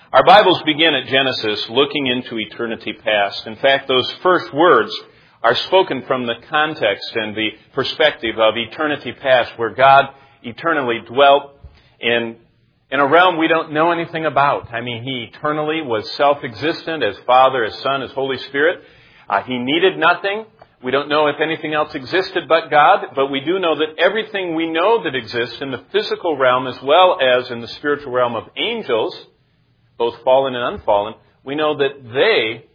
Our Bibles begin at Genesis, looking into eternity past. In fact, those first words are spoken from the context and the perspective of eternity past, where God eternally dwelt in a realm we don't know anything about. I mean, He eternally was self-existent as Father, as Son, as Holy Spirit. He needed nothing. We don't know if anything else existed but God, but we do know that everything we know that exists in the physical realm as well as in the spiritual realm of angels, both fallen and unfallen, we know that they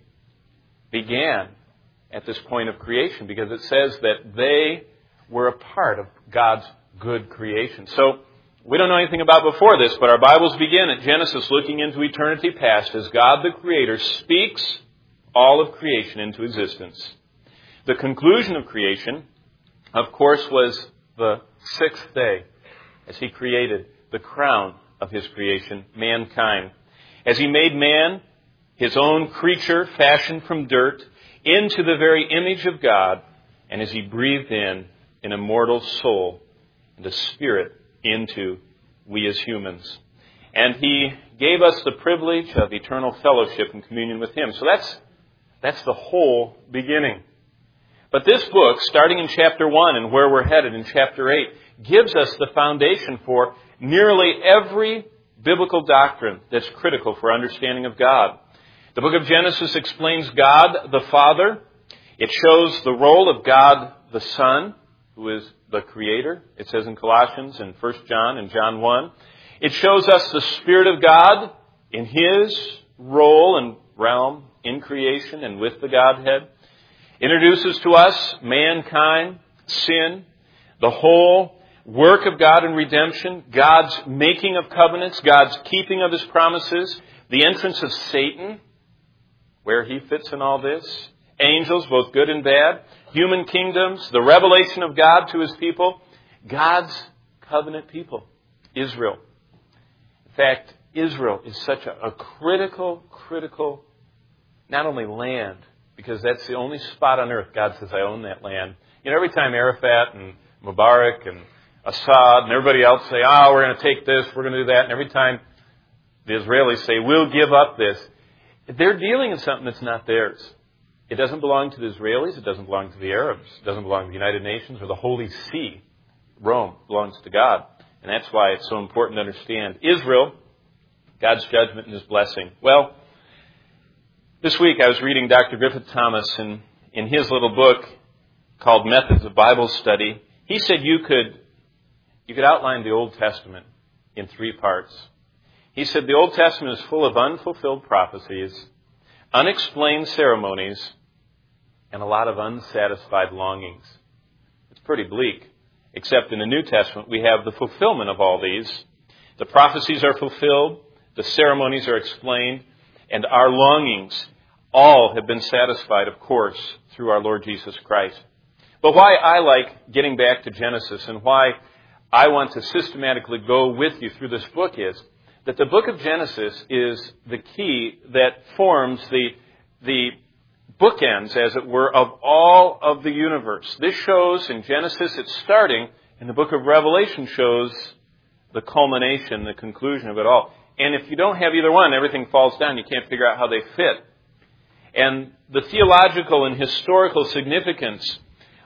began at this point of creation because it says that they were a part of God's good creation. So we don't know anything about before this, but our Bibles begin at Genesis looking into eternity past as God the Creator speaks all of creation into existence. The conclusion of creation, of course, was the sixth day as He created the crown of His creation, mankind. As He made man, His own creature fashioned from dirt, into the very image of God, and as He breathed in an immortal soul and a spirit into we as humans. And He gave us the privilege of eternal fellowship and communion with Him. So that's the whole beginning. But this book, starting in chapter 1 and where we're headed in chapter 8, gives us the foundation for nearly every biblical doctrine that's critical for understanding of God. The book of Genesis explains God the Father. It shows the role of God the Son, who is the Creator. It says in Colossians and 1 John and John 1. It shows us the Spirit of God in His role and realm in creation and with the Godhead. Introduces to us mankind, sin, the whole work of God in redemption, God's making of covenants, God's keeping of His promises, the entrance of Satan, where he fits in all this, angels, both good and bad, human kingdoms, the revelation of God to His people, God's covenant people, Israel. In fact, Israel is such a critical, not only land, because that's the only spot on earth God says, I own that land. You know, every time Arafat and Mubarak and Assad and everybody else say, we're going to take this, we're going to do that. And every time the Israelis say, we'll give up this, they're dealing in something that's not theirs. It doesn't belong to the Israelis. It doesn't belong to the Arabs. It doesn't belong to the United Nations or the Holy See. Rome belongs to God. And that's why it's so important to understand Israel, God's judgment and His blessing. Well, this week I was reading Dr. Griffith Thomas in his little book called Methods of Bible Study. He said you could outline the Old Testament in 3 parts. He said the Old Testament is full of unfulfilled prophecies, unexplained ceremonies, and a lot of unsatisfied longings. It's pretty bleak, except in the New Testament we have the fulfillment of all these. The prophecies are fulfilled, the ceremonies are explained, and our longings all have been satisfied, of course, through our Lord Jesus Christ. But why I like getting back to Genesis and why I want to systematically go with you through this book is that the book of Genesis is the key that forms the bookends, as it were, of all of the universe. This shows in Genesis it's starting, and the book of Revelation shows the culmination, the conclusion of it all. And if you don't have either one, everything falls down. You can't figure out how they fit. And the theological and historical significance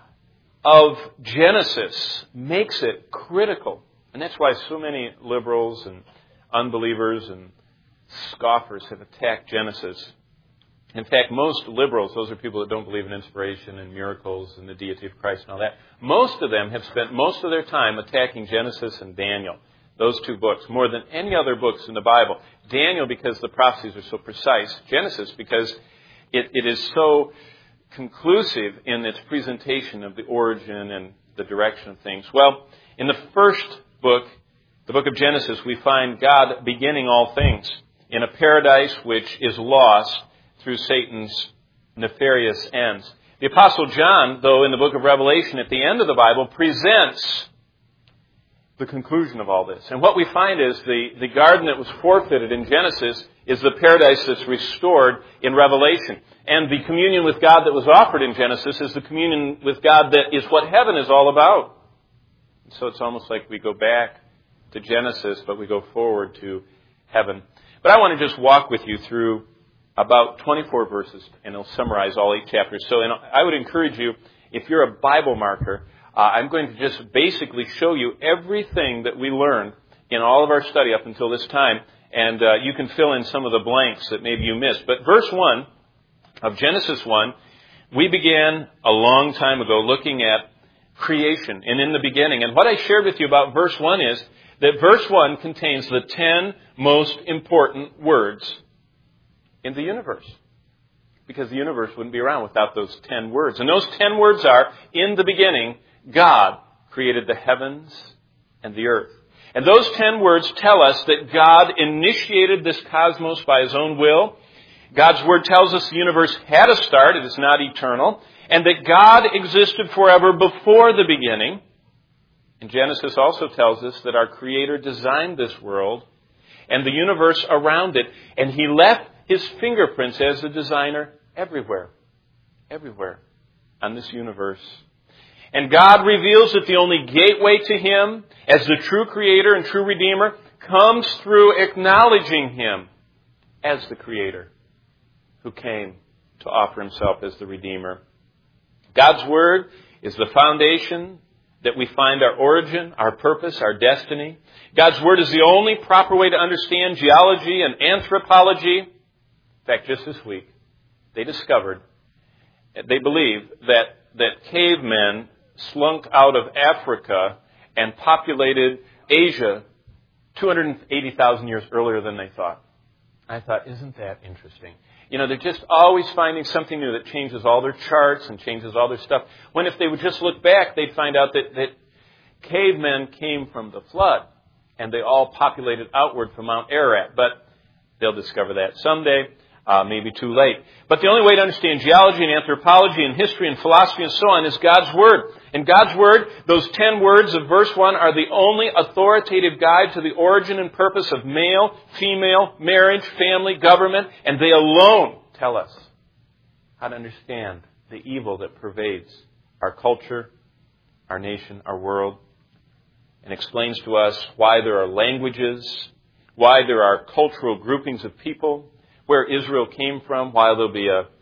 of Genesis makes it critical. And that's why so many liberals and unbelievers and scoffers have attacked Genesis. In fact, most liberals, those are people that don't believe in inspiration and miracles and the deity of Christ and all that, most of them have spent most of their time attacking Genesis and Daniel. Those 2 books, more than any other books in the Bible. Daniel, because the prophecies are so precise. Genesis, because it is so conclusive in its presentation of the origin and the direction of things. Well, in the first book, the book of Genesis, we find God beginning all things in a paradise which is lost through Satan's nefarious ends. The Apostle John, though, in the book of Revelation, at the end of the Bible, presents the conclusion of all this. And what we find is the garden that was forfeited in Genesis is the paradise that's restored in Revelation. And the communion with God that was offered in Genesis is the communion with God that is what heaven is all about. So it's almost like we go back to Genesis, but we go forward to heaven. But I want to just walk with you through about 24 verses, and it'll summarize all 8 chapters. So I would encourage you, if you're a Bible marker, I'm going to just basically show you everything that we learned in all of our study up until this time, and you can fill in some of the blanks that maybe you missed. But verse 1 of Genesis 1, we began a long time ago looking at creation and in the beginning. And what I shared with you about verse 1 is that verse 1 contains the 10 most important words in the universe. Because the universe wouldn't be around without those 10 words. And those 10 words are, in the beginning, God created the heavens and the earth. And those 10 words tell us that God initiated this cosmos by His own will. God's Word tells us the universe had a start, it is not eternal, and that God existed forever before the beginning. And Genesis also tells us that our Creator designed this world and the universe around it, and He left His fingerprints as the designer everywhere on this universe. And God reveals that the only gateway to Him as the true Creator and true Redeemer comes through acknowledging Him as the Creator who came to offer Himself as the Redeemer. God's Word is the foundation that we find our origin, our purpose, our destiny. God's Word is the only proper way to understand geology and anthropology. In fact, just this week, they believe that cavemen slunk out of Africa and populated Asia 280,000 years earlier than they thought. I thought, isn't that interesting? You know, they're just always finding something new that changes all their charts and changes all their stuff. When if they would just look back, they'd find out that cavemen came from the flood and they all populated outward from Mount Ararat. But they'll discover that someday. Maybe too late. But the only way to understand geology and anthropology and history and philosophy and so on is God's Word. And God's Word, those 10 words of verse 1, are the only authoritative guide to the origin and purpose of male, female, marriage, family, government, and they alone tell us how to understand the evil that pervades our culture, our nation, our world, and explains to us why there are languages, why there are cultural groupings of people, where Israel came from, why there'll be a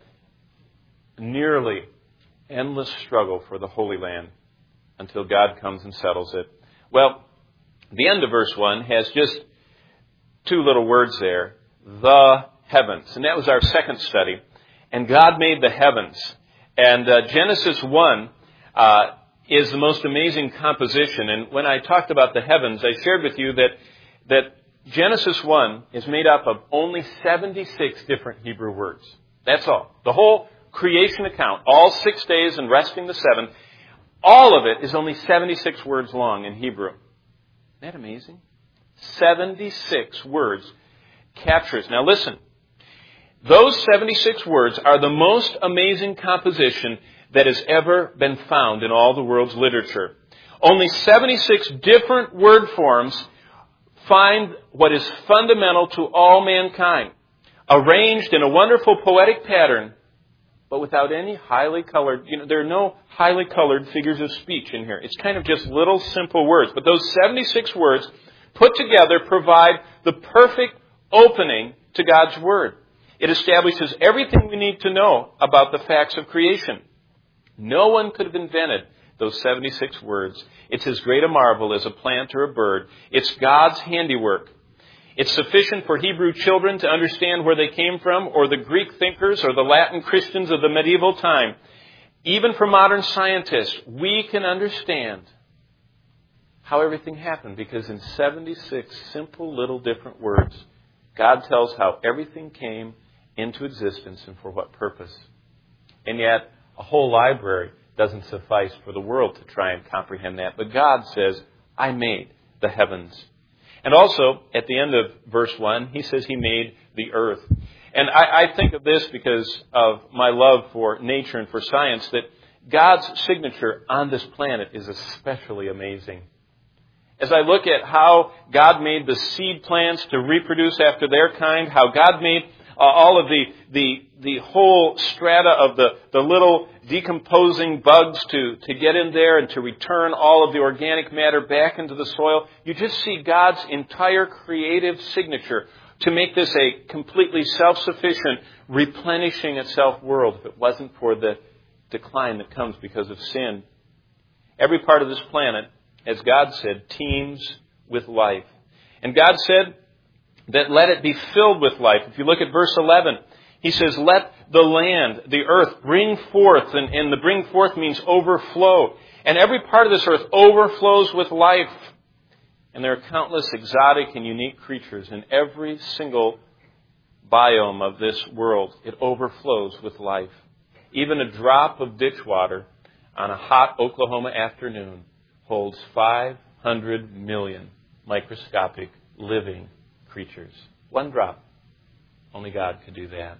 nearly endless struggle for the Holy Land until God comes and settles it. Well, the end of verse 1 has just 2 little words there, the heavens. And that was our second study. And God made the heavens. And Genesis 1 is the most amazing composition. And when I talked about the heavens, I shared with you that Genesis 1 is made up of only 76 different Hebrew words. That's all. The whole creation account, all 6 days and resting the 7th, all of it is only 76 words long in Hebrew. Isn't that amazing? 76 words captures. Now listen, those 76 words are the most amazing composition that has ever been found in all the world's literature. Only 76 different word forms find what is fundamental to all mankind, arranged in a wonderful poetic pattern, but without any highly colored, there are no highly colored figures of speech in here. It's kind of just little simple words. But those 76 words put together provide the perfect opening to God's Word. It establishes everything we need to know about the facts of creation. No one could have invented those 76 words. It's as great a marvel as a plant or a bird. It's God's handiwork. It's sufficient for Hebrew children to understand where they came from, or the Greek thinkers, or the Latin Christians of the medieval time. Even for modern scientists, we can understand how everything happened, because in 76 simple little different words, God tells how everything came into existence and for what purpose. And yet, a whole library doesn't suffice for the world to try and comprehend that. But God says, I made the heavens. And also, at the end of verse 1, He says He made the earth. And I think of this because of my love for nature and for science, that God's signature on this planet is especially amazing. As I look at how God made the seed plants to reproduce after their kind, how God made all of the whole strata of the little decomposing bugs to get in there and to return all of the organic matter back into the soil. You just see God's entire creative signature to make this a completely self-sufficient, replenishing itself world if it wasn't for the decline that comes because of sin. Every part of this planet, as God said, teems with life. And God said that let it be filled with life. If you look at verse 11, He says, let the land, the earth, bring forth. And the bring forth means overflow. And every part of this earth overflows with life. And there are countless exotic and unique creatures in every single biome of this world. It overflows with life. Even a drop of ditch water on a hot Oklahoma afternoon holds 500 million microscopic living creatures. One drop. Only God could do that.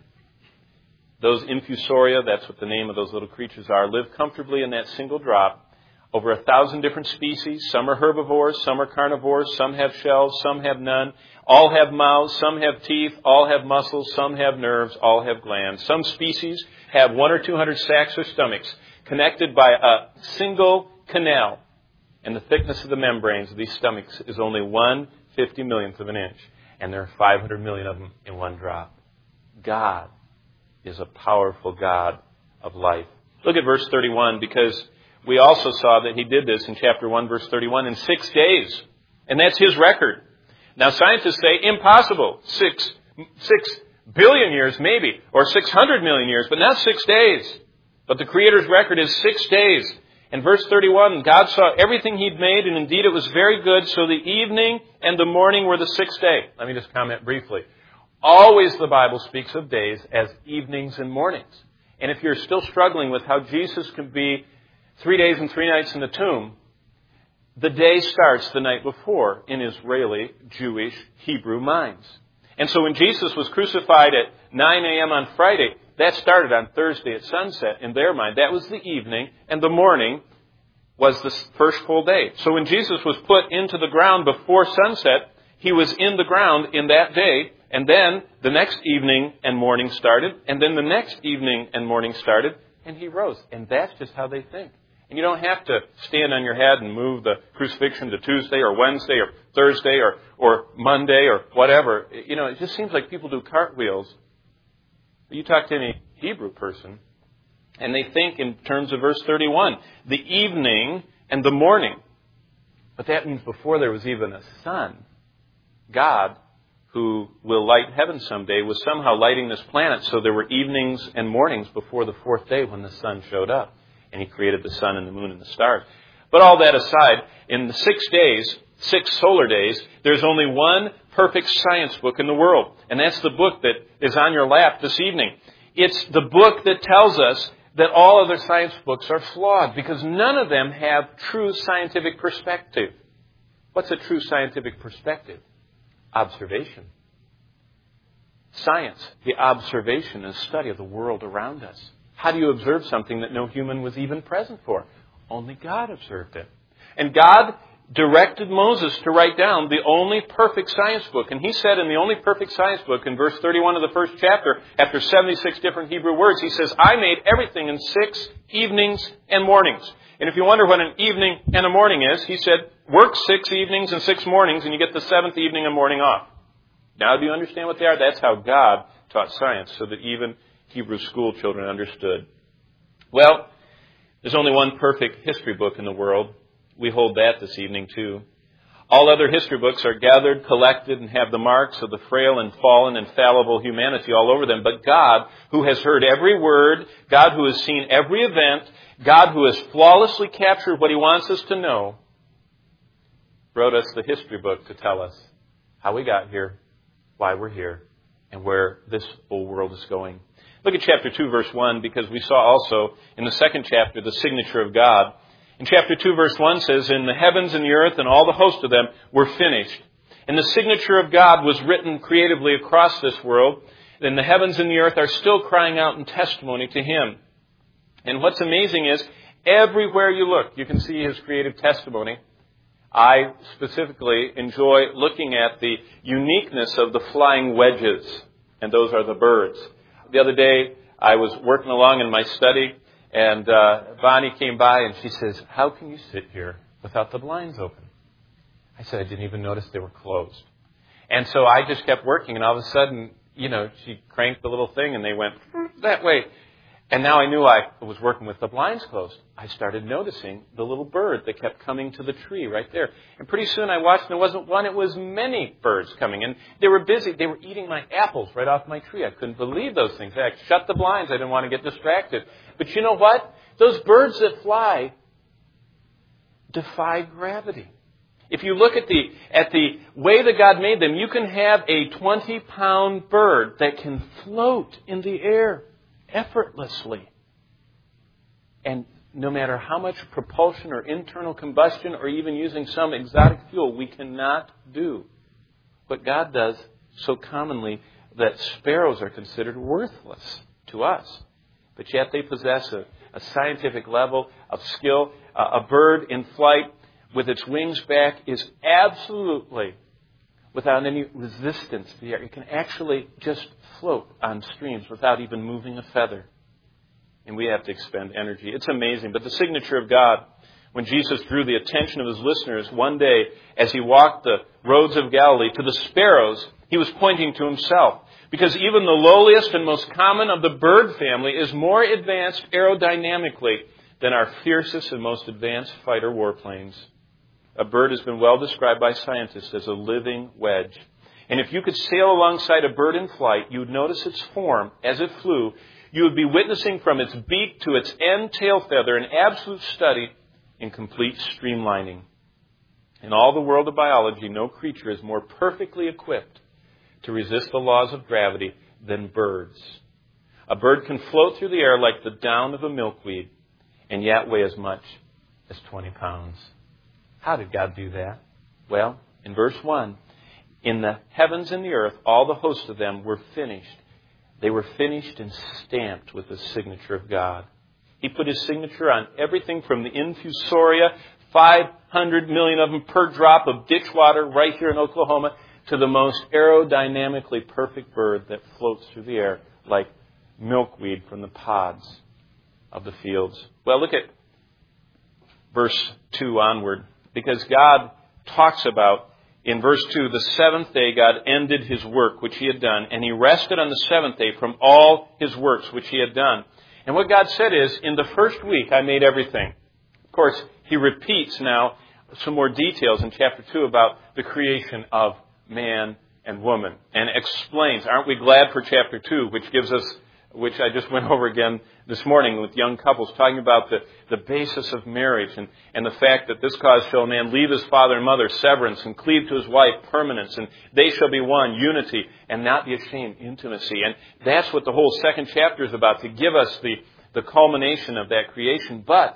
Those infusoria, that's what the name of those little creatures are, live comfortably in that single drop. Over 1,000 different species. Some are herbivores, some are carnivores, some have shells, some have none. All have mouths, some have teeth, all have muscles, some have nerves, all have glands. Some species have 100 or 200 sacs or stomachs connected by a single canal. And the thickness of the membranes of these stomachs is only 1/50,000,000th of an inch. And there are 500 million of them in one drop. God is a powerful God of life. Look at verse 31, because we also saw that He did this in chapter 1, verse 31, in 6 days. And that's His record. Now scientists say impossible. 6 billion years maybe, or 600 million years, but not 6 days. But the Creator's record is 6 days. In verse 31, God saw everything He'd made, and indeed it was very good, so the evening and the morning were the 6th day. Let me just comment briefly. Always the Bible speaks of days as evenings and mornings. And if you're still struggling with how Jesus could be 3 days and 3 nights in the tomb, the day starts the night before in Israeli, Jewish, Hebrew minds. And so when Jesus was crucified at 9 a.m. on Friday, that started on Thursday at sunset in their mind. That was the evening, and the morning was the first full day. So when Jesus was put into the ground before sunset, He was in the ground in that day, and then the next evening and morning started, and then the next evening and morning started, and He rose. And that's just how they think. And you don't have to stand on your head and move the crucifixion to Tuesday or Wednesday or Thursday or Monday or whatever. You know, it just seems like people do cartwheels. You talk to any Hebrew person, and they think in terms of verse 31, the evening and the morning. But that means before there was even a sun, God, who will light heaven someday, was somehow lighting this planet so there were evenings and mornings before the 4th day when the sun showed up. And He created the sun and the moon and the stars. But all that aside, in the 6 days, 6 solar days, there's only one perfect science book in the world. And that's the book that is on your lap this evening. It's the book that tells us that all other science books are flawed because none of them have true scientific perspective. What's a true scientific perspective? Observation. Science, the observation and study of the world around us. How do you observe something that no human was even present for? Only God observed it. And God directed Moses to write down the only perfect science book. And He said in the only perfect science book, in verse 31 of the first chapter, after 76 different Hebrew words, He says, I made everything in 6 evenings and mornings. And if you wonder what an evening and a morning is, He said, work 6 evenings and 6 mornings and you get the 7th evening and morning off. Now do you understand what they are? That's how God taught science, so that even Hebrew school children understood. Well, there's only one perfect history book in the world. We hold that this evening too. All other history books are gathered, collected, and have the marks of the frail and fallen and fallible humanity all over them. But God, who has heard every word, God who has seen every event, God who has flawlessly captured what He wants us to know, wrote us the history book to tell us how we got here, why we're here, and where this whole world is going. Look at chapter 2, verse 1, because we saw also in the second chapter the signature of God. In chapter 2, verse 1 says, and the heavens and the earth and all the host of them were finished. And the signature of God was written creatively across this world. And the heavens and the earth are still crying out in testimony to Him. And what's amazing is, everywhere you look, you can see His creative testimony. I specifically enjoy looking at the uniqueness of the flying wedges. And those are the birds. The other day, I was working along in my study, and Bonnie came by, and she says, how can you sit here without the blinds open? I said, I didn't even notice they were closed. And so I just kept working, and all of a sudden, she cranked the little thing, and they went that way. And now I knew I was working with the blinds closed. I started noticing the little bird that kept coming to the tree right there. And pretty soon I watched, and it wasn't one, it was many birds coming. And they were busy. They were eating my apples right off my tree. I couldn't believe those things. I shut the blinds. I didn't want to get distracted. But you know what? Those birds that fly defy gravity. If you look at the way that God made them, you can have a 20-pound bird that can float in the air effortlessly. And no matter how much propulsion or internal combustion or even using some exotic fuel, we cannot do what God does so commonly that sparrows are considered worthless to us. But yet they possess a scientific level of skill. A bird in flight with its wings back is absolutely without any resistance to the air. It can actually just float on streams without even moving a feather. And we have to expend energy. It's amazing. But the signature of God, when Jesus drew the attention of his listeners one day as he walked the roads of Galilee to the sparrows, he was pointing to himself. Because even the lowliest and most common of the bird family is more advanced aerodynamically than our fiercest and most advanced fighter warplanes. A bird has been well described by scientists as a living wedge. And if you could sail alongside a bird in flight, you would notice its form as it flew. You would be witnessing from its beak to its end tail feather an absolute study in complete streamlining. In all the world of biology, no creature is more perfectly equipped to resist the laws of gravity than birds. A bird can float through the air like the down of a milkweed and yet weigh as much as 20 pounds. How did God do that? Well, in verse 1, in the heavens and the earth, all the hosts of them were finished. They were finished and stamped with the signature of God. He put his signature on everything from the infusoria, 500 million of them per drop of ditch water right here in Oklahoma, to the most aerodynamically perfect bird that floats through the air like milkweed from the pods of the fields. Well, look at verse 2 onward, because God talks about, in verse 2, the seventh day God ended his work which he had done, and he rested on the seventh day from all his works which he had done. And what God said is, in the first week I made everything. Of course, he repeats now some more details in chapter 2 about the creation of man and woman, and explains, aren't we glad for chapter 2, which I just went over again this morning with young couples, talking about the basis of marriage and the fact that this cause shall a man leave his father and mother, severance, and cleave to his wife, permanence, and they shall be one, unity, and not be ashamed, intimacy. And that's what the whole second chapter is about, to give us the culmination of that creation. But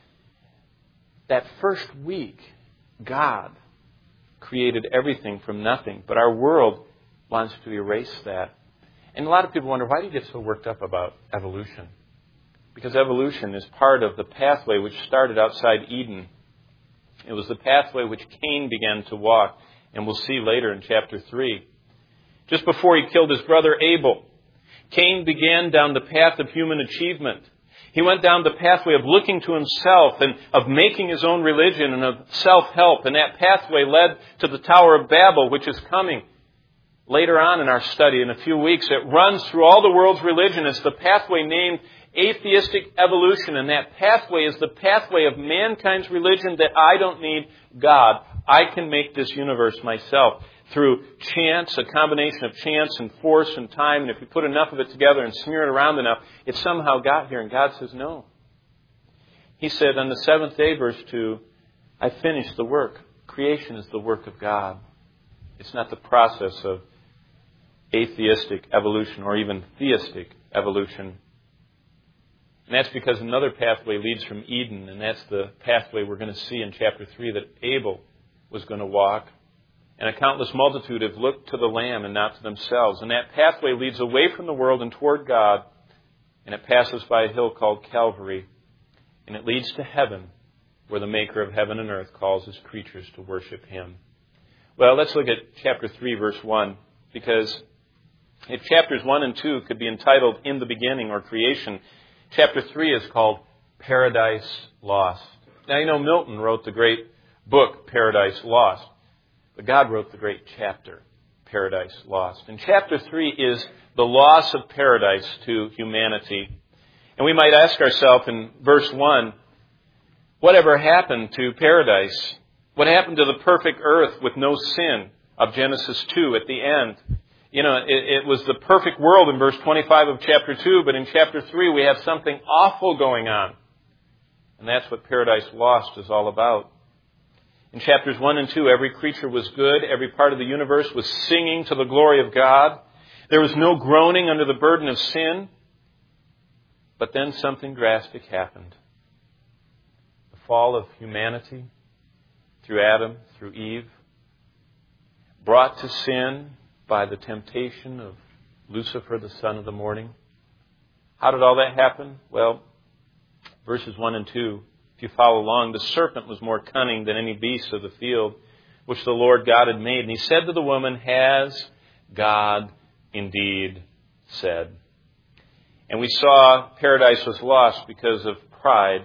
that first week, God created everything from nothing. But our world wants to erase that. And a lot of people wonder, why do you get so worked up about evolution? Because evolution is part of the pathway which started outside Eden. It was the pathway which Cain began to walk, and we'll see later in chapter 3. Just before he killed his brother Abel, Cain began down the path of human achievement. He went down the pathway of looking to himself and of making his own religion and of self-help. And that pathway led to the Tower of Babel, which is coming later on in our study in a few weeks. It runs through all the world's religion. It's the pathway named atheistic evolution. And that pathway is the pathway of mankind's religion that I don't need God. I can make this universe myself through chance, a combination of chance and force and time. And if you put enough of it together and smear it around enough, it somehow got here. And God says no. He said on the seventh day, verse 2, I finished the work. Creation is the work of God. It's not the process of atheistic evolution or even theistic evolution. And that's because another pathway leads from Eden, and that's the pathway we're going to see in chapter 3 that Abel was going to walk. And a countless multitude have looked to the Lamb and not to themselves. And that pathway leads away from the world and toward God, and it passes by a hill called Calvary, and it leads to heaven, where the Maker of heaven and earth calls his creatures to worship him. Well, let's look at chapter 3, verse 1, because if chapters 1 and 2 could be entitled In the Beginning or Creation, chapter 3 is called Paradise Lost. Now, you know, Milton wrote the great book, Paradise Lost, but God wrote the great chapter, paradise lost. And chapter 3 is the loss of paradise to humanity. And we might ask ourselves in verse 1, whatever happened to paradise? What happened to the perfect earth with no sin of Genesis 2 at the end? It was the perfect world in verse 25 of chapter 2, but in chapter 3 we have something awful going on. And that's what Paradise Lost is all about. In chapters 1 and 2, every creature was good. Every part of the universe was singing to the glory of God. There was no groaning under the burden of sin. But then something drastic happened. The fall of humanity through Adam, through Eve, brought to sin by the temptation of Lucifer, the son of the morning. How did all that happen? Well, verses 1 and 2, if you follow along, the serpent was more cunning than any beast of the field which the Lord God had made. And he said to the woman, "Has God indeed said?" And we saw paradise was lost because of pride.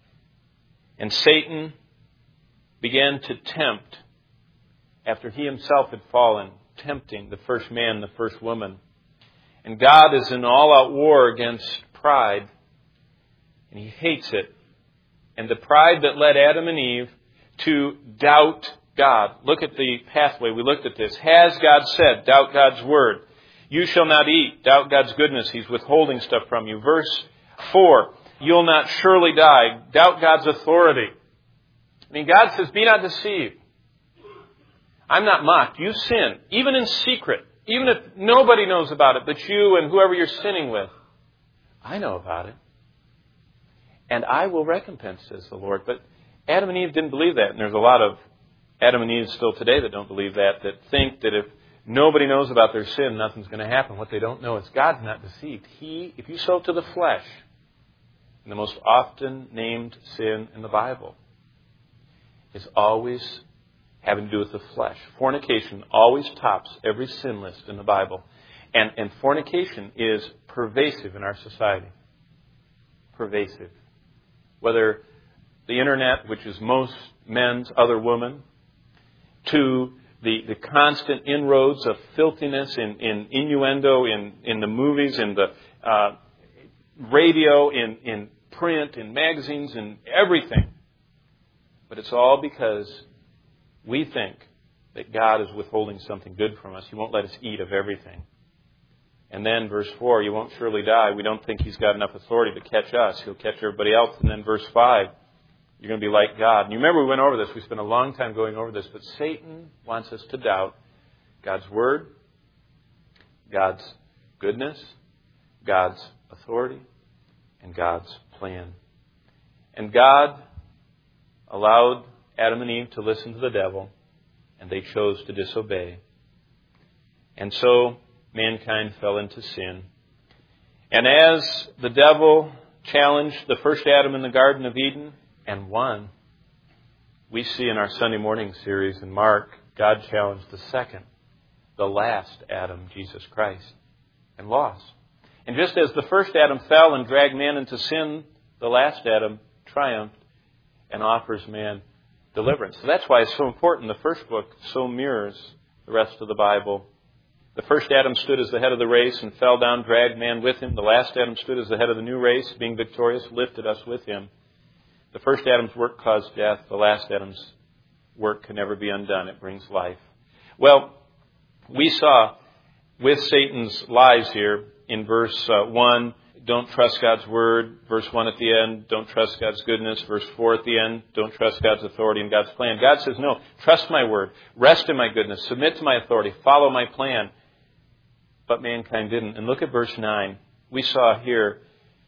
And Satan began to tempt after he himself had fallen, tempting the first man, the first woman. And God is in all-out war against pride. And he hates it. And the pride that led Adam and Eve to doubt God. Look at the pathway. We looked at this. Has God said? Doubt God's word. You shall not eat. Doubt God's goodness. He's withholding stuff from you. Verse 4. You'll not surely die. Doubt God's authority. I mean, God says, be not deceived. I'm not mocked. You sin, even in secret. Even if nobody knows about it, but you and whoever you're sinning with. I know about it. And I will recompense, says the Lord. But Adam and Eve didn't believe that. And there's a lot of Adam and Eve still today that don't believe that think that if nobody knows about their sin, nothing's going to happen. What they don't know is God's not deceived. If you sow to the flesh, and the most often named sin in the Bible is always having to do with the flesh. Fornication always tops every sin list in the Bible. And fornication is pervasive in our society. Pervasive. Whether the internet, which is most men's other women, to the constant inroads of filthiness in innuendo, in the movies, in the radio, in print, in magazines, in everything. But it's all because we think that God is withholding something good from us. He won't let us eat of everything. And then verse 4, you won't surely die. We don't think He's got enough authority to catch us. He'll catch everybody else. And then verse 5, you're going to be like God. And you remember we went over this. We spent a long time going over this. But Satan wants us to doubt God's Word, God's goodness, God's authority, and God's plan. And God allowed Adam and Eve to listen to the devil, and they chose to disobey. And so mankind fell into sin. And as the devil challenged the first Adam in the Garden of Eden and won, we see in our Sunday morning series in Mark, God challenged the second, the last Adam, Jesus Christ, and lost. And just as the first Adam fell and dragged man into sin, the last Adam triumphed and offers man deliverance. So that's why it's so important. The first book so mirrors the rest of the Bible. The first Adam stood as the head of the race and fell down, dragged man with him. The last Adam stood as the head of the new race, being victorious, lifted us with him. The first Adam's work caused death. The last Adam's work can never be undone. It brings life. Well, we saw with Satan's lies here in verse 1, don't trust God's word. Verse 1 at the end, don't trust God's goodness. Verse 4 at the end, don't trust God's authority and God's plan. God says, no, trust my word. Rest in my goodness. Submit to my authority. Follow my plan. But mankind didn't. And look at verse 9. We saw here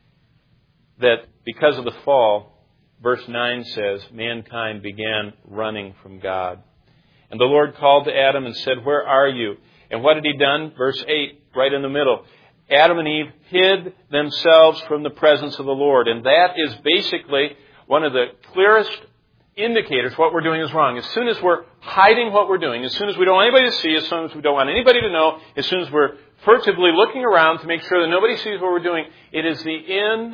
that because of the fall, verse 9 says, mankind began running from God. And the Lord called to Adam and said, where are you? And what had he done? Verse 8, right in the middle. Adam and Eve hid themselves from the presence of the Lord. And that is basically one of the clearest indicators what we're doing is wrong. As soon as we're hiding what we're doing, as soon as we don't want anybody to see, as soon as we don't want anybody to know, as soon as we're furtively looking around to make sure that nobody sees what we're doing, it is the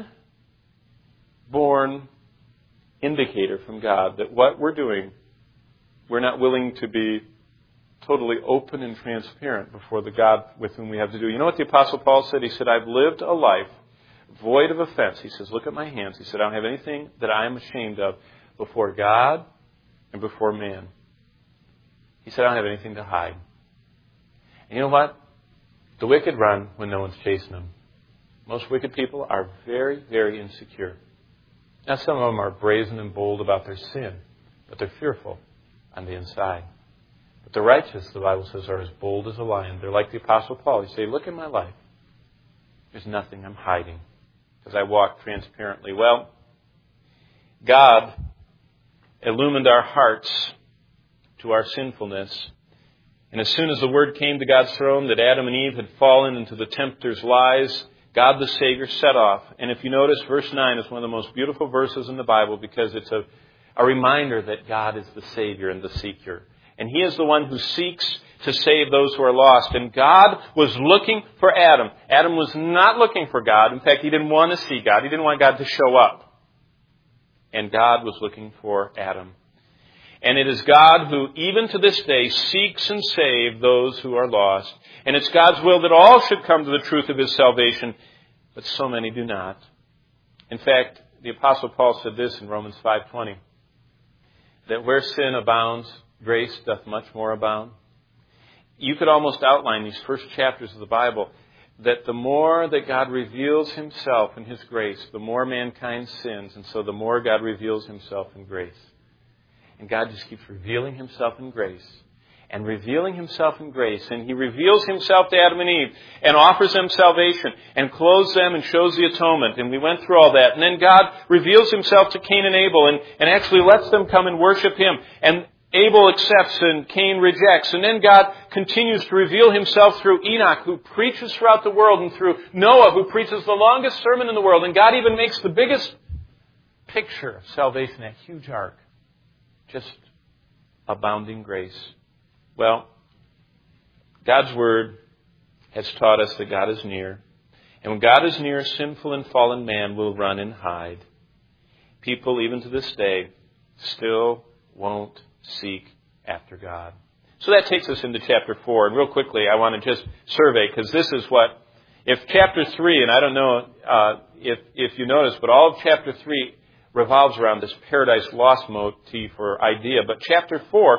inborn indicator from God that what we're doing, we're not willing to be totally open and transparent before the God with whom we have to do. You know what the Apostle Paul said? He said, I've lived a life void of offense. He says, look at my hands. He said, I don't have anything that I am ashamed of before God and before man. He said, I don't have anything to hide. And you know what? The wicked run when no one's chasing them. Most wicked people are very, very insecure. Now, some of them are brazen and bold about their sin, but they're fearful on the inside. But the righteous, the Bible says, are as bold as a lion. They're like the Apostle Paul. He say, look at my life. There's nothing I'm hiding because I walk transparently. Well, God illumined our hearts to our sinfulness. And as soon as the word came to God's throne that Adam and Eve had fallen into the tempter's lies, God the Savior set off. And if you notice, verse 9 is one of the most beautiful verses in the Bible because it's a reminder that God is the Savior and the seeker. And He is the one who seeks to save those who are lost. And God was looking for Adam. Adam was not looking for God. In fact, he didn't want to see God. He didn't want God to show up. And God was looking for Adam. And it is God who, even to this day, seeks and saves those who are lost. And it's God's will that all should come to the truth of His salvation, but so many do not. In fact, the Apostle Paul said this in Romans 5:20, that where sin abounds, grace doth much more abound. You could almost outline these first chapters of the Bible, that the more that God reveals Himself in His grace, the more mankind sins, and so the more God reveals Himself in grace. And God just keeps revealing Himself in grace and revealing Himself in grace. And He reveals Himself to Adam and Eve and offers them salvation and clothes them and shows the atonement. And we went through all that. And then God reveals Himself to Cain and Abel and actually lets them come and worship Him. And Abel accepts and Cain rejects. And then God continues to reveal Himself through Enoch, who preaches throughout the world, and through Noah, who preaches the longest sermon in the world. And God even makes the biggest picture of salvation, that huge ark. Just abounding grace. Well, God's Word has taught us that God is near. And when God is near, sinful and fallen man will run and hide. People, even to this day, still won't seek after God. So that takes us into chapter 4. And real quickly, I want to just survey, because this is what, if chapter 3, and I don't know if you notice, but all of chapter 3 revolves around this paradise lost motif or idea. But chapter 4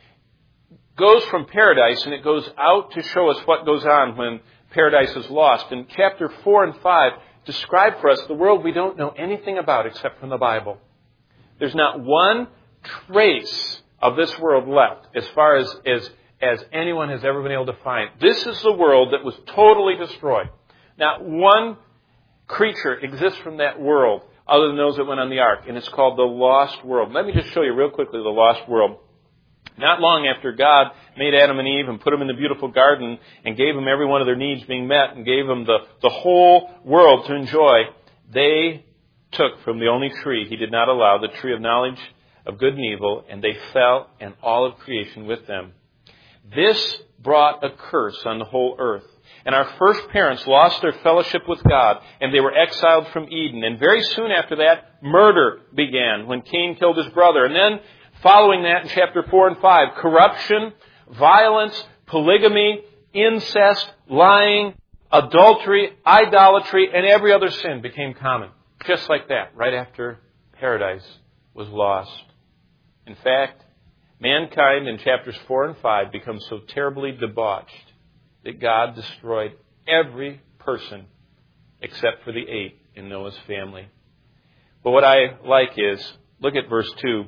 goes from paradise and it goes out to show us what goes on when paradise is lost. And chapter 4 and 5 describe for us the world we don't know anything about except from the Bible. There's not one trace of this world left as far as anyone has ever been able to find. This is the world that was totally destroyed. Not one creature exists from that world other than those that went on the ark, and it's called the lost world. Let me just show you real quickly the lost world. Not long after God made Adam and Eve and put them in the beautiful garden and gave them every one of their needs being met and gave them the whole world to enjoy, they took from the only tree He did not allow, the tree of knowledge of good and evil, and they fell and all of creation with them. This brought a curse on the whole earth. And our first parents lost their fellowship with God, and they were exiled from Eden. And very soon after that, murder began when Cain killed his brother. And then, following that in chapter 4 and 5, corruption, violence, polygamy, incest, lying, adultery, idolatry, and every other sin became common. Just like that, right after paradise was lost. In fact, mankind in chapters 4 and 5 becomes so terribly debauched that God destroyed every person except for the 8 in Noah's family. But what I like is, look at verse 2.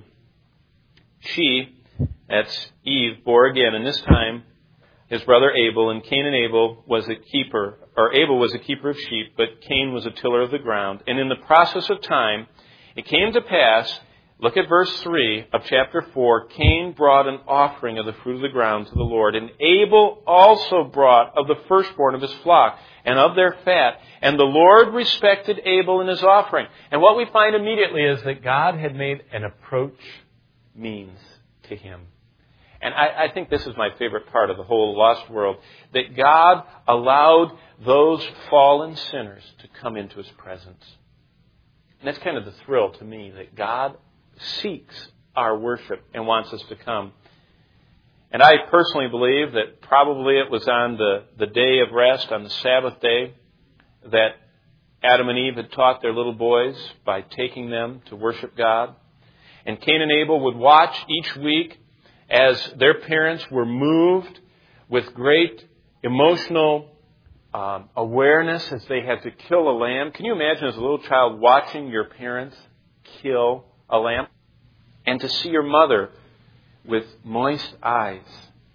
She, that's Eve, bore again, and this time his brother Abel, and Cain and Abel was a keeper, or Abel was a keeper of sheep, but Cain was a tiller of the ground. And in the process of time, it came to pass, look at verse 3 of chapter 4. Cain brought an offering of the fruit of the ground to the Lord. And Abel also brought of the firstborn of his flock and of their fat. And the Lord respected Abel and his offering. And what we find immediately is that God had made an approach means to him. And I think this is my favorite part of the whole lost world. That God allowed those fallen sinners to come into His presence. And that's kind of the thrill to me, that God seeks our worship and wants us to come. And I personally believe that probably it was on the day of rest, on the Sabbath day, that Adam and Eve had taught their little boys by taking them to worship God. And Cain and Abel would watch each week as their parents were moved with great emotional awareness as they had to kill a lamb. Can you imagine as a little child watching your parents kill a lamb? And to see your mother with moist eyes.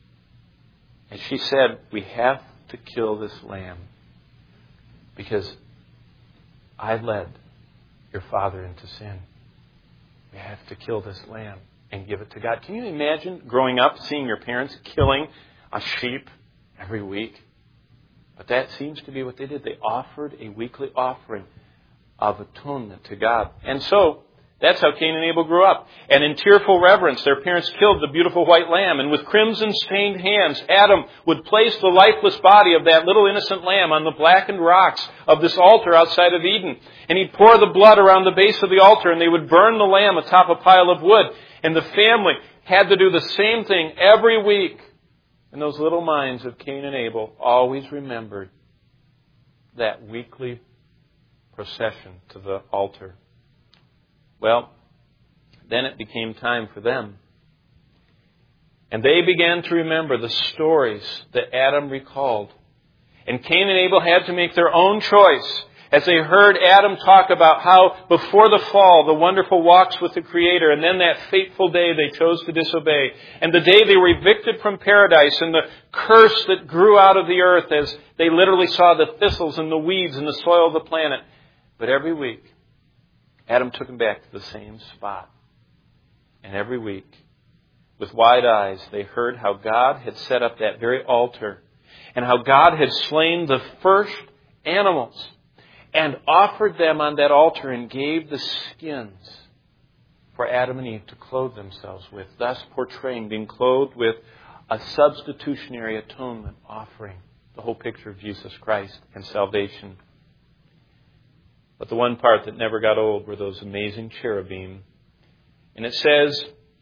And she said, we have to kill this lamb because I led your father into sin. We have to kill this lamb and give it to God. Can you imagine growing up, seeing your parents killing a sheep every week? But that seems to be what they did. They offered a weekly offering of atonement to God. And so, that's how Cain and Abel grew up. And in tearful reverence, their parents killed the beautiful white lamb. And with crimson-stained hands, Adam would place the lifeless body of that little innocent lamb on the blackened rocks of this altar outside of Eden. And he'd pour the blood around the base of the altar, and they would burn the lamb atop a pile of wood. And the family had to do the same thing every week. And those little minds of Cain and Abel always remembered that weekly procession to the altar. Well, then it became time for them. And they began to remember the stories that Adam recalled. And Cain and Abel had to make their own choice as they heard Adam talk about how before the fall, the wonderful walks with the Creator, and then that fateful day they chose to disobey, and the day they were evicted from paradise, and the curse that grew out of the earth as they literally saw the thistles and the weeds in the soil of the planet. But every week, Adam took them back to the same spot. And every week, with wide eyes, they heard how God had set up that very altar and how God had slain the first animals and offered them on that altar and gave the skins for Adam and Eve to clothe themselves with, thus portraying being clothed with a substitutionary atonement offering, the whole picture of Jesus Christ and salvation. But the one part that never got old were those amazing cherubim. And it says,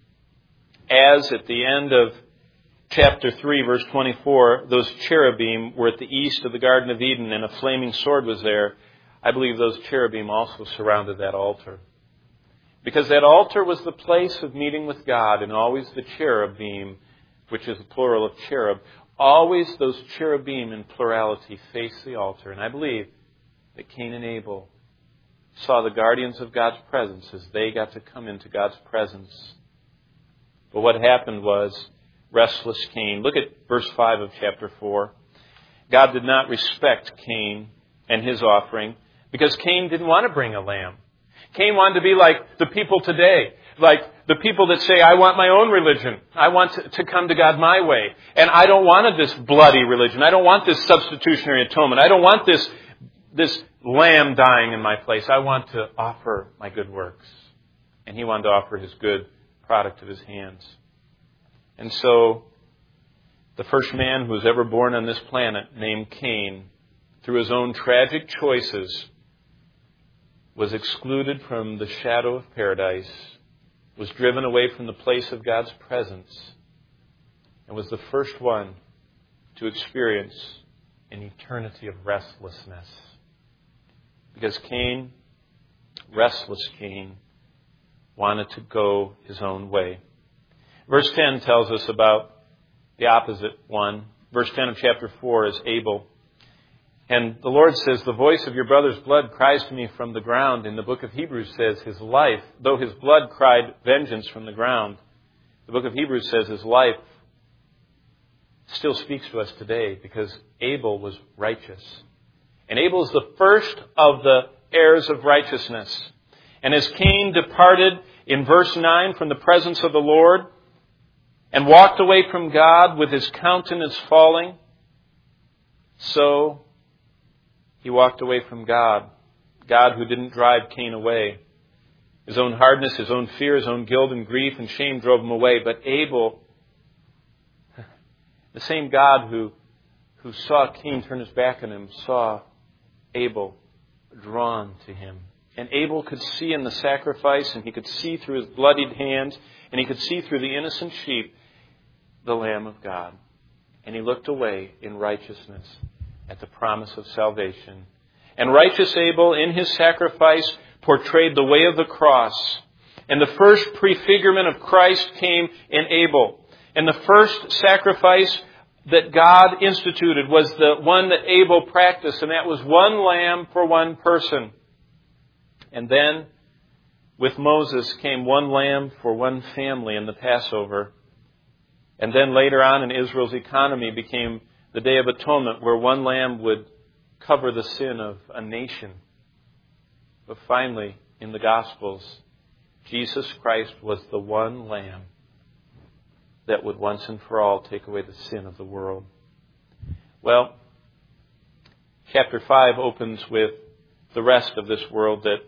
as at the end of chapter 3, verse 24, those cherubim were at the east of the Garden of Eden and a flaming sword was there, I believe those cherubim also surrounded that altar. Because that altar was the place of meeting with God, and always the cherubim, which is the plural of cherub, always those cherubim in plurality face the altar. And I believe that Cain and Abel saw the guardians of God's presence as they got to come into God's presence. But what happened was restless Cain. Look at verse 5 of chapter 4. God did not respect Cain and his offering because Cain didn't want to bring a lamb. Cain wanted to be like the people today, like the people that say, I want my own religion. I want to come to God my way. And I don't want this bloody religion. I don't want this substitutionary atonement. I don't want this lamb dying in my place. I want to offer my good works. And he wanted to offer his good product of his hands. And so, the first man who was ever born on this planet, named Cain, through his own tragic choices, was excluded from the shadow of paradise, was driven away from the place of God's presence, and was the first one to experience an eternity of restlessness. Because Cain, restless Cain, wanted to go his own way. Verse 10 tells us about the opposite one. Verse 10 of chapter 4 is Abel. And the Lord says, the voice of your brother's blood cries to me from the ground. In the book of Hebrews says his life, though his blood cried vengeance from the ground, the book of Hebrews says his life still speaks to us today because Abel was righteous. And Abel is the first of the heirs of righteousness. And as Cain departed in verse 9 from the presence of the Lord and walked away from God with his countenance falling, so he walked away from God. God who didn't drive Cain away. His own hardness, his own fear, his own guilt and grief and shame drove him away. But Abel, the same God who saw Cain turn his back on him, saw Abel drawn to him. And Abel could see in the sacrifice, and he could see through his bloodied hands, and he could see through the innocent sheep the Lamb of God. And he looked away in righteousness at the promise of salvation. And righteous Abel, in his sacrifice, portrayed the way of the cross. And the first prefigurement of Christ came in Abel. And the first sacrifice that God instituted was the one that Abel practiced, and that was one lamb for one person. And then, with Moses came one lamb for one family in the Passover. And then later on in Israel's economy became the Day of Atonement, where one lamb would cover the sin of a nation. But finally, in the Gospels, Jesus Christ was the one lamb that would once and for all take away the sin of the world. Well, chapter 5 opens with the rest of this world that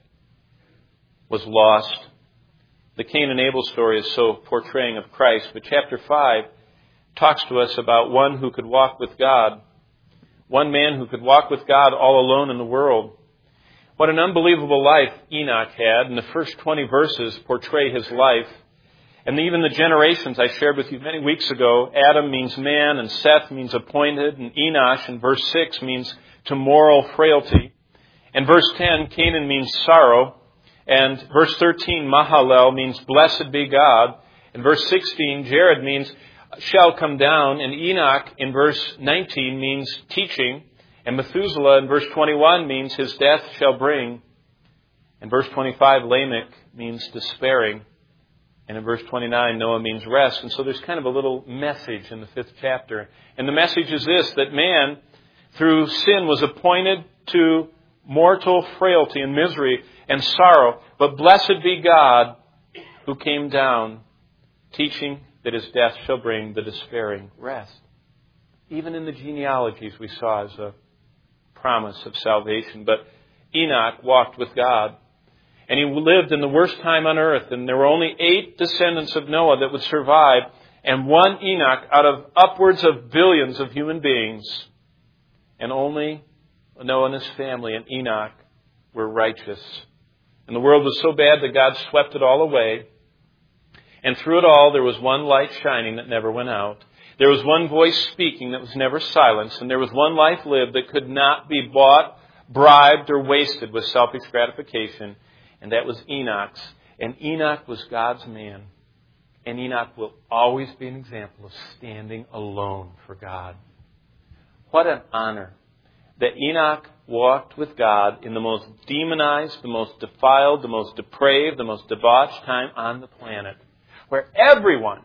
was lost. The Cain and Abel story is so portraying of Christ, but chapter 5 talks to us about one who could walk with God, one man who could walk with God all alone in the world. What an unbelievable life Enoch had, and the first 20 verses portray his life. And even the generations I shared with you many weeks ago, Adam means man, and Seth means appointed, and Enosh in verse 6 means to moral frailty. And verse 10, Canaan means sorrow. And verse 13, Mahalel, means blessed be God. And verse 16, Jared means shall come down. And Enoch in verse 19 means teaching. And Methuselah in verse 21 means his death shall bring. And verse 25, Lamech means despairing. And in verse 29, Noah means rest. And so there's kind of a little message in the 5th chapter. And the message is this, that man, through sin, was appointed to mortal frailty and misery and sorrow. But blessed be God who came down, teaching that his death shall bring the despairing rest. Even in the genealogies we saw as a promise of salvation. But Enoch walked with God. And he lived in the worst time on earth. And there were only 8 descendants of Noah that would survive. And one Enoch out of upwards of billions of human beings. And only Noah and his family and Enoch were righteous. And the world was so bad that God swept it all away. And through it all, there was one light shining that never went out. There was one voice speaking that was never silenced. And there was one life lived that could not be bought, bribed, or wasted with selfish gratification. And that was Enoch's. And Enoch was God's man. And Enoch will always be an example of standing alone for God. What an honor that Enoch walked with God in the most demonized, the most defiled, the most depraved, the most debauched time on the planet. Where everyone,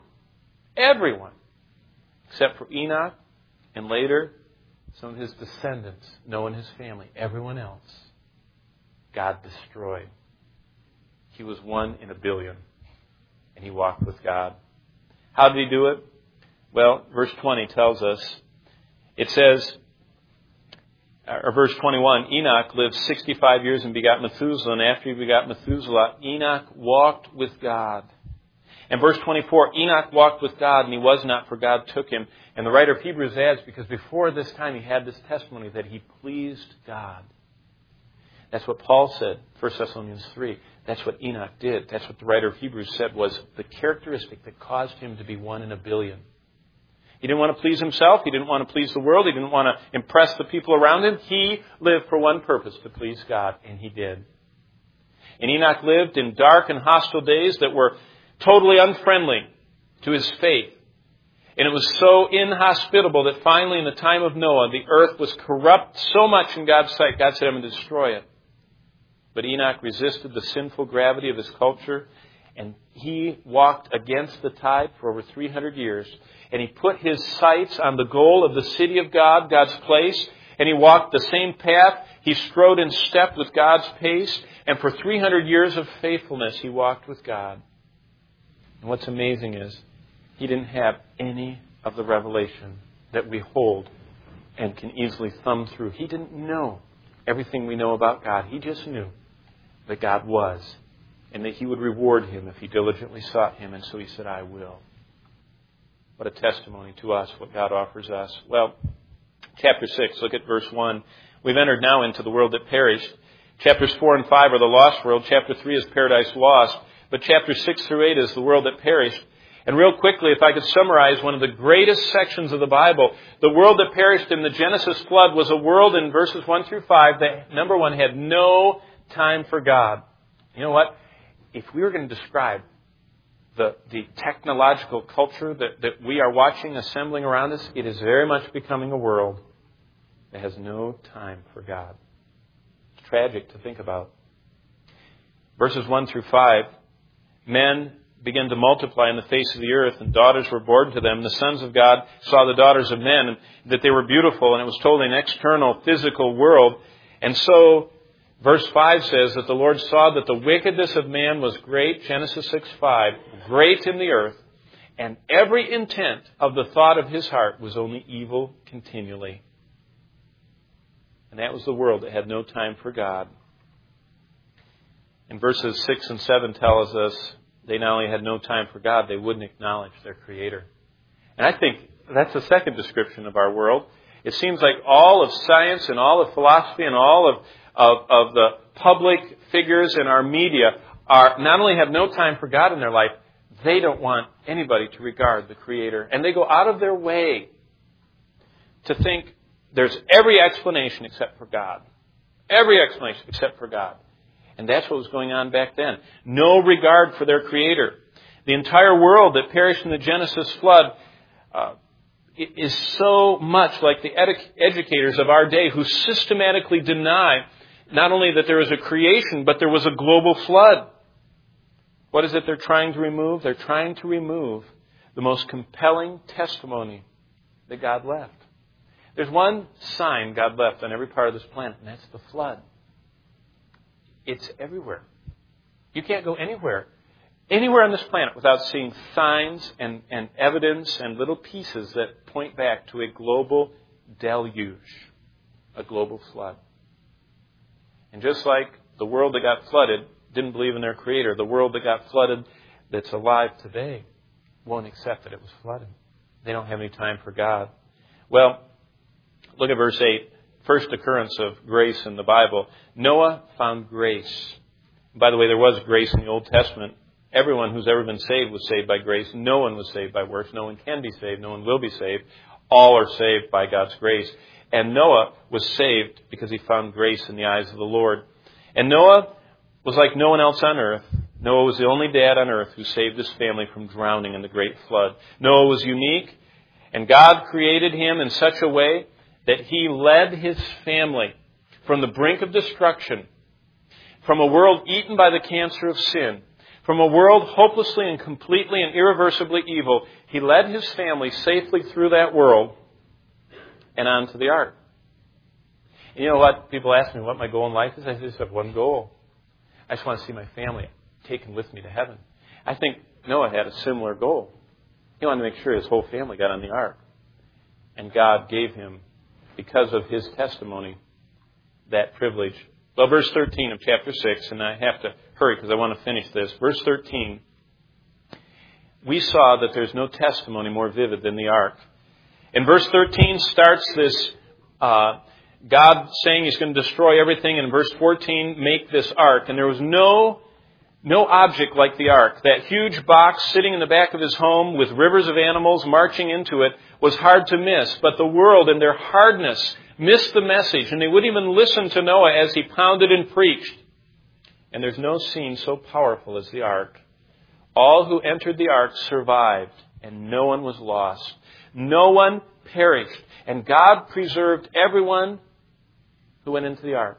except for Enoch and later some of his descendants, Noah and his family, everyone else, God destroyed. He was 1 in a billion, and he walked with God. How did he do it? Well, verse 20 tells us, it says, or verse 21, Enoch lived 65 years and begot Methuselah, and after he begot Methuselah, Enoch walked with God. And verse 24, Enoch walked with God, and he was not, for God took him. And the writer of Hebrews adds, because before this time he had this testimony that he pleased God. That's what Paul said, 1 Thessalonians 3. That's what Enoch did. That's what the writer of Hebrews said was the characteristic that caused him to be 1 in a billion. He didn't want to please himself. He didn't want to please the world. He didn't want to impress the people around him. He lived for one purpose, to please God, and he did. And Enoch lived in dark and hostile days that were totally unfriendly to his faith. And it was so inhospitable that finally in the time of Noah, the earth was corrupt so much in God's sight, God said, I'm going to destroy it. But Enoch resisted the sinful gravity of his culture, and he walked against the tide for over 300 years. And he put his sights on the goal of the city of God, God's place, and he walked the same path. He strode in step with God's pace, and for 300 years of faithfulness, he walked with God. And what's amazing is, he didn't have any of the revelation that we hold and can easily thumb through. He didn't know everything we know about God. He just knew that God was, and that he would reward him if he diligently sought him. And so he said, I will. What a testimony to us, what God offers us. Well, chapter 6, look at verse 1. We've entered now into the world that perished. Chapters 4 and 5 are the lost world. Chapter 3 is paradise lost. But chapter 6 through 8 is the world that perished. And real quickly, if I could summarize one of the greatest sections of the Bible, the world that perished in the Genesis flood was a world in verses 1 through 5 that, number one, had no time for God. You know what? If we were going to describe the technological culture that we are watching assembling around us, it is very much becoming a world that has no time for God. It's tragic to think about. Verses 1 through 5, men began to multiply on the face of the earth, and daughters were born to them. The sons of God saw the daughters of men, and that they were beautiful, and it was totally an external, physical world. And so, verse 5 says that the Lord saw that the wickedness of man was great, Genesis 6:5, great in the earth, and every intent of the thought of his heart was only evil continually. And that was the world that had no time for God. And verses 6 and 7 tells us they not only had no time for God, they wouldn't acknowledge their Creator. And I think that's the second description of our world. It seems like all of science and all of philosophy and all of the public figures in our media are not only have no time for God in their life, they don't want anybody to regard the Creator. And they go out of their way to think there's every explanation except for God. Every explanation except for God. And that's what was going on back then. No regard for their Creator. The entire world that perished in the Genesis flood is so much like the educators of our day who systematically deny not only that there was a creation, but there was a global flood. What is it they're trying to remove? They're trying to remove the most compelling testimony that God left. There's one sign God left on every part of this planet, and that's the flood. It's everywhere. You can't go anywhere on this planet without seeing signs and evidence and little pieces that point back to a global deluge, a global flood. And just like the world that got flooded didn't believe in their Creator, the world that got flooded that's alive today won't accept that it was flooded. They don't have any time for God. Well, look at verse 8. First occurrence of grace in the Bible. Noah found grace. By the way, there was grace in the Old Testament. Everyone who's ever been saved was saved by grace. No one was saved by works. No one can be saved. No one will be saved. All are saved by God's grace. And Noah was saved because he found grace in the eyes of the Lord. And Noah was like no one else on earth. Noah was the only dad on earth who saved his family from drowning in the great flood. Noah was unique, and God created him in such a way that he led his family from the brink of destruction, from a world eaten by the cancer of sin, from a world hopelessly and completely and irreversibly evil. He led his family safely through that world and onto the ark. And you know what? People ask me what my goal in life is. I just have one goal. I just want to see my family taken with me to heaven. I think Noah had a similar goal. He wanted to make sure his whole family got on the ark. And God gave him, because of his testimony, that privilege. Well, verse 13 of chapter 6, and I have to hurry because I want to finish this. Verse 13, we saw that there's no testimony more vivid than the ark. And verse 13 starts this God saying He's going to destroy everything. And in verse 14, make this ark. And there was no object like the ark. That huge box sitting in the back of his home with rivers of animals marching into it was hard to miss. But the world in their hardness missed the message. And they wouldn't even listen to Noah as he pounded and preached. And there's no scene so powerful as the ark. All who entered the ark survived, and no one was lost. No one perished. And God preserved everyone who went into the ark,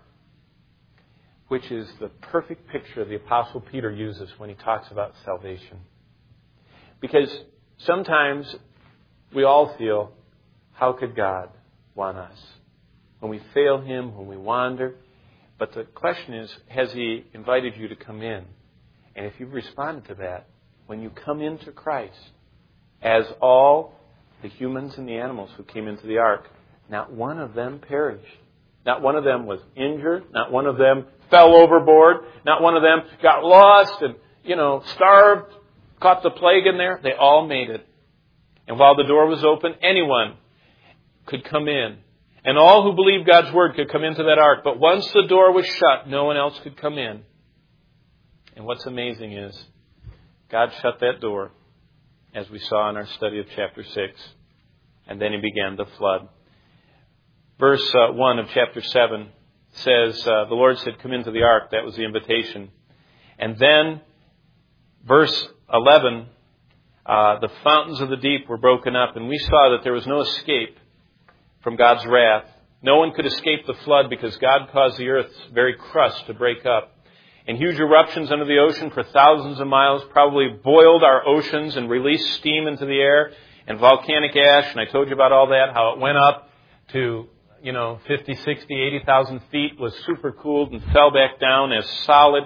which is the perfect picture the Apostle Peter uses when he talks about salvation. Because sometimes we all feel, how could God want us? When we fail Him, when we wander. But the question is, has He invited you to come in? And if you've responded to that, when you come into Christ, as all the humans and the animals who came into the ark, not one of them perished. Not one of them was injured. Not one of them fell overboard. Not one of them got lost and, starved, caught the plague in there. They all made it. And while the door was open, anyone could come in. And all who believed God's word could come into that ark. But once the door was shut, no one else could come in. And what's amazing is, God shut that door. as we saw in our study of chapter 6. And then he began the flood. Verse 1 of chapter 7 says, the Lord said, come into the ark. That was the invitation. And then, verse 11, the fountains of the deep were broken up, and we saw that there was no escape from God's wrath. No one could escape the flood because God caused the earth's very crust to break up. And huge eruptions under the ocean for thousands of miles probably boiled our oceans and released steam into the air and volcanic ash. And I told you about all that, how it went up to 50, 60, 80,000 feet, was super cooled and fell back down as solid,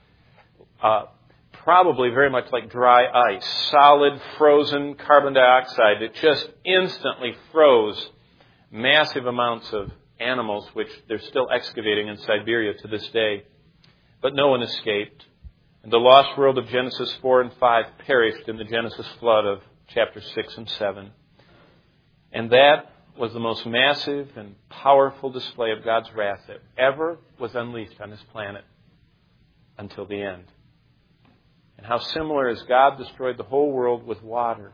probably very much like dry ice, solid frozen carbon dioxide. It just instantly froze massive amounts of animals, which they're still excavating in Siberia to this day. But no one escaped. And the lost world of Genesis 4 and 5 perished in the Genesis flood of chapters 6 and 7. And that was the most massive and powerful display of God's wrath that ever was unleashed on this planet until the end. And how similar as God destroyed the whole world with water,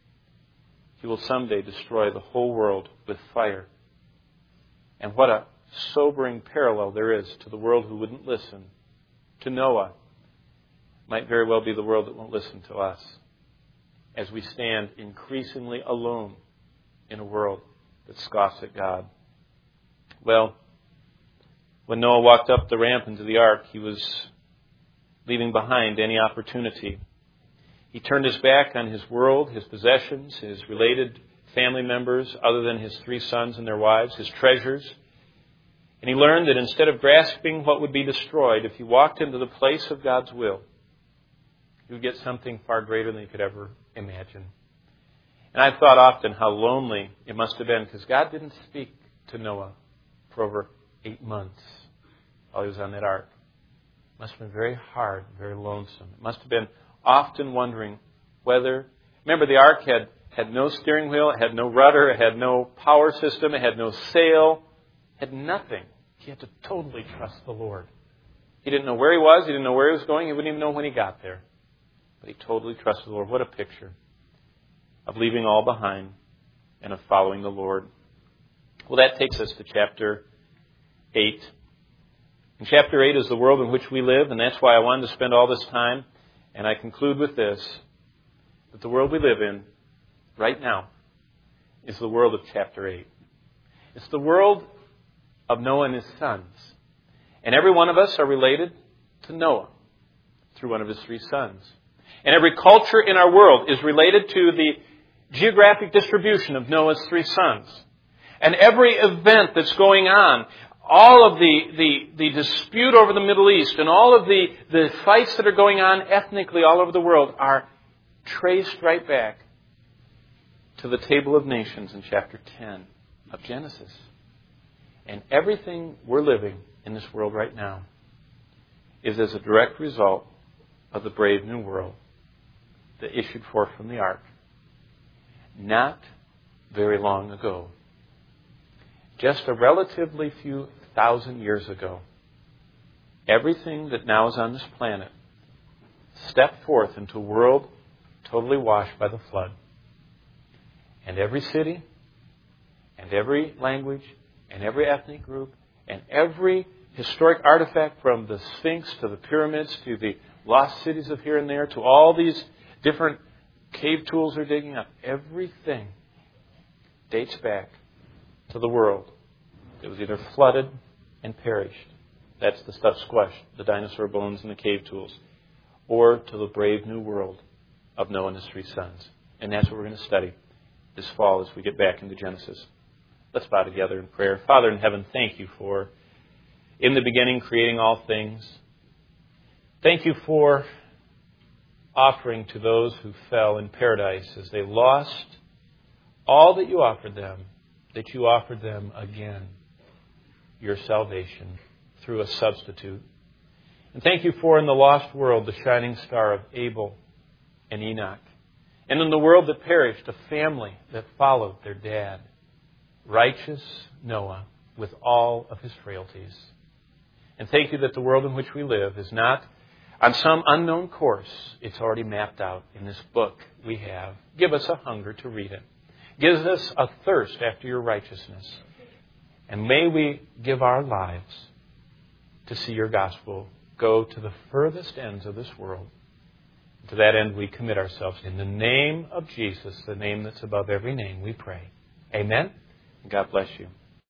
He will someday destroy the whole world with fire. And what a sobering parallel there is to the world who wouldn't listen to Noah. Might very well be the world that won't listen to us as we stand increasingly alone in a world that scoffs at God. Well, when Noah walked up the ramp into the ark, he was leaving behind any opportunity. He turned his back on his world, his possessions, his related family members, other than his 3 sons and their wives, his treasures. And he learned that instead of grasping what would be destroyed, if he walked into the place of God's will, he would get something far greater than he could ever imagine. And I've thought often how lonely it must have been, because God didn't speak to Noah for over 8 months while he was on that ark. It must have been very hard, very lonesome. It must have been often wondering whether... Remember, the ark had no steering wheel, it had no rudder, it had no power system, it had no sail, it had nothing. He had to totally trust the Lord. He didn't know where he was, he didn't know where he was going, he wouldn't even know when he got there. But he totally trusted the Lord. What a picture of leaving all behind and of following the Lord. Well, that takes us to chapter 8. And chapter 8 is the world in which we live, and that's why I wanted to spend all this time. And I conclude with this, that the world we live in right now is the world of chapter 8. It's the world of Noah and his sons. And every one of us are related to Noah through one of his 3 sons. And every culture in our world is related to the geographic distribution of Noah's 3 sons. And every event that's going on, all of the dispute over the Middle East and all of the fights that are going on ethnically all over the world are traced right back to the Table of Nations in chapter 10 of Genesis. And everything we're living in this world right now is as a direct result of the brave new world that issued forth from the ark not very long ago. Just a relatively few thousand years ago, everything that now is on this planet stepped forth into a world totally washed by the flood. And every city, and every language, and every ethnic group, and every historic artifact from the Sphinx to the pyramids to the lost cities of here and there to all these different cave tools they're digging up, everything dates back to the world that was either flooded and perished. That's the stuff squashed, the dinosaur bones and the cave tools. Or to the brave new world of Noah and his 3 sons. And that's what we're going to study this fall as we get back into Genesis. Let's bow together in prayer. Father in heaven, thank you for, in the beginning, creating all things. Thank you for offering to those who fell in paradise as they lost all that you offered them, that you offered them again your salvation through a substitute. And thank you for, in the lost world, the shining star of Abel and Enoch. And in the world that perished, a family that followed their dad, righteous Noah, with all of his frailties. And thank you that the world in which we live is not on some unknown course. It's already mapped out in this book we have. Give us a hunger to read it. Give us a thirst after your righteousness. And may we give our lives to see your gospel go to the furthest ends of this world. To that end, we commit ourselves. In the name of Jesus, the name that's above every name, we pray. Amen. God bless you.